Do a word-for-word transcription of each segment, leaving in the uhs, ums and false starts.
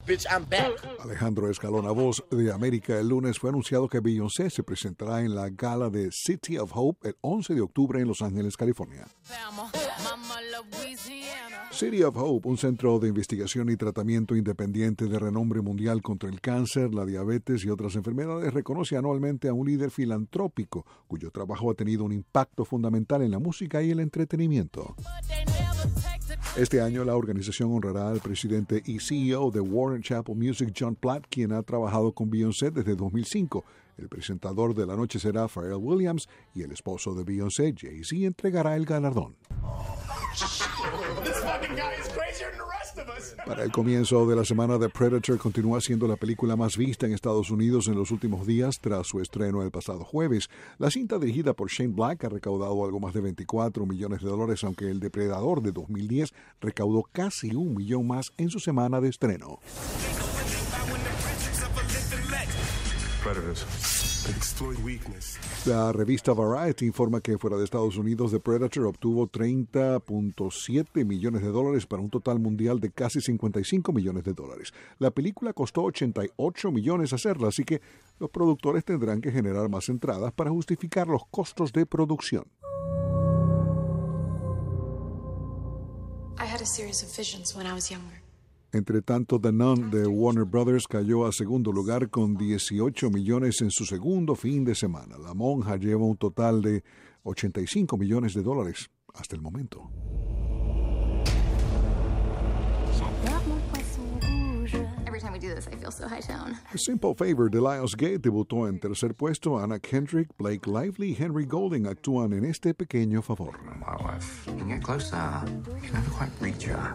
Bitch, I'm back. Alejandro Escalona, Voz de América. El lunes fue anunciado que Beyoncé se presentará en la gala de City of Hope el once de octubre en Los Ángeles, California. City of Hope, un centro de investigación y tratamiento independiente de renombre mundial contra el cáncer, la diabetes y otras enfermedades, reconoce anualmente a un líder filantrópico cuyo trabajo ha tenido un impacto fundamental en la música y el entretenimiento. Este año la organización honrará al presidente y C E O de Warner Chappell Music, John Platt, quien ha trabajado con Beyoncé desde dos mil cinco. El presentador de la noche será Pharrell Williams y el esposo de Beyoncé, Jay-Z, entregará el galardón. Para el comienzo de la semana, The Predator continúa siendo la película más vista en Estados Unidos en los últimos días tras su estreno el pasado jueves. La cinta, dirigida por Shane Black, ha recaudado algo más de veinticuatro millones de dólares, aunque El Depredador de dos mil diez recaudó casi un millón más en su semana de estreno. La revista Variety informa que fuera de Estados Unidos, The Predator obtuvo treinta punto siete millones de dólares para un total mundial de casi cincuenta y cinco millones de dólares. La película costó ochenta y ocho millones hacerla, así que los productores tendrán que generar más entradas para justificar los costos de producción. I had a series of visions when I was younger. Entre tanto, The Nun de Warner Brothers cayó a segundo lugar con dieciocho millones en su segundo fin de semana. La Monja lleva un total de ochenta y cinco millones de dólares hasta el momento. Every time we do this, I feel so high tone. A Simple Favor de Lionsgate debutó en tercer puesto. Anna Kendrick, Blake Lively y Henry Golding actúan en este pequeño favor. My wife, you can get closer. You can never quite reach her.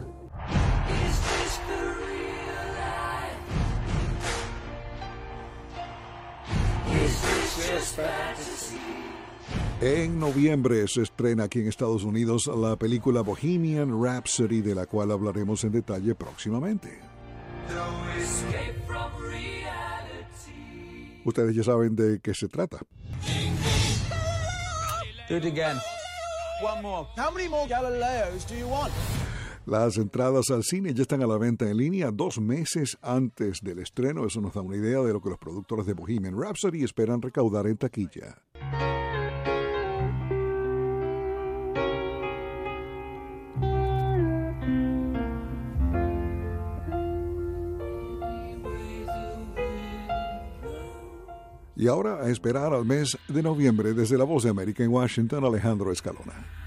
En noviembre se estrena aquí en Estados Unidos la película Bohemian Rhapsody, de la cual hablaremos en detalle próximamente. Ustedes ya saben de qué se trata. Do it again. One more. How many more Galileos do you want? Las entradas al cine ya están a la venta en línea dos meses antes del estreno. Eso nos da una idea de lo que los productores de Bohemian Rhapsody esperan recaudar en taquilla. Y ahora a esperar al mes de noviembre. Desde La Voz de América en Washington, Alejandro Escalona.